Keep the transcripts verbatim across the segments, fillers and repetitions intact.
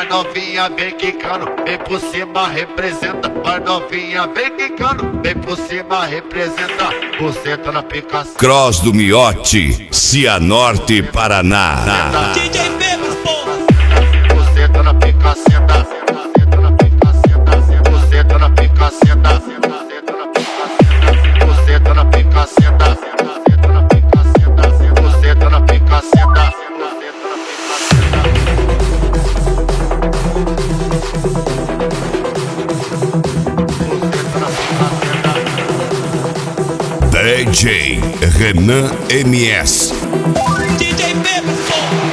Vai novinha, vem quicando, vem por cima, representa. Vai novinha, vem quicando, vem por cima, representa. Você tá na picação. Cross do Miote, Cianorte, Paraná. D J Bebos, porra. Você tá na picaceta. Você tá na picaceta. Você tá na picaceta. Você tá na picaceta. Você tá na picaceta. Você tá na picaceta. D J Renan M S. D J Bebos, porra.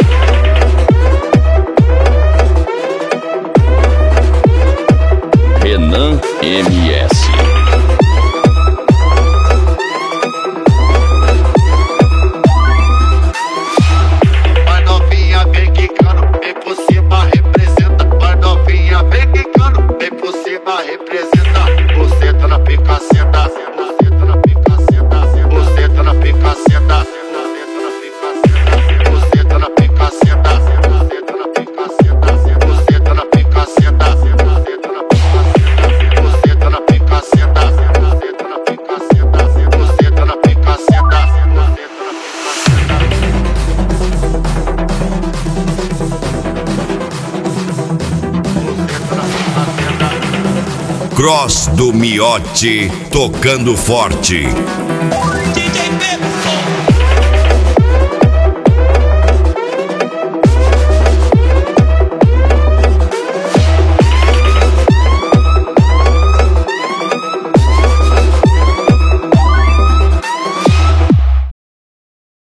Renan M S. Vai novinha, vem quicando, vem por cima, representa. Vai novinha, vem quicando, vem por cima, representa. Você tá na picaceta. Você tá na picaceta. Você tá na picaceta. Você tá na picaceta. Você tá na picaceta. Você tá na picaceta. Você tá na picaceta. Você tá na picaceta. Você tá na picaceta. Cross do Miote, tocando forte.